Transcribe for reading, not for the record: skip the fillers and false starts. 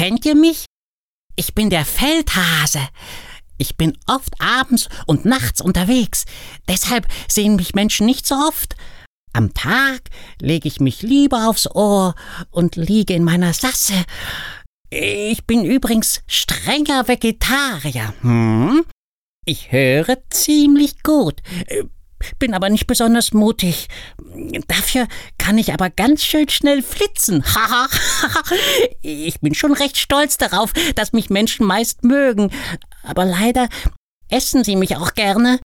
Kennt ihr mich? Ich bin der Feldhase. Ich bin oft abends und nachts unterwegs. Deshalb sehen mich Menschen nicht so oft. Am Tag lege ich mich lieber aufs Ohr und liege in meiner Sasse. Ich bin übrigens strenger Vegetarier. Ich höre ziemlich gut, bin aber nicht besonders mutig. Dafür kann ich aber ganz schön schnell flitzen. Ich bin schon recht stolz darauf, dass mich Menschen meist mögen. Aber leider essen sie mich auch gerne.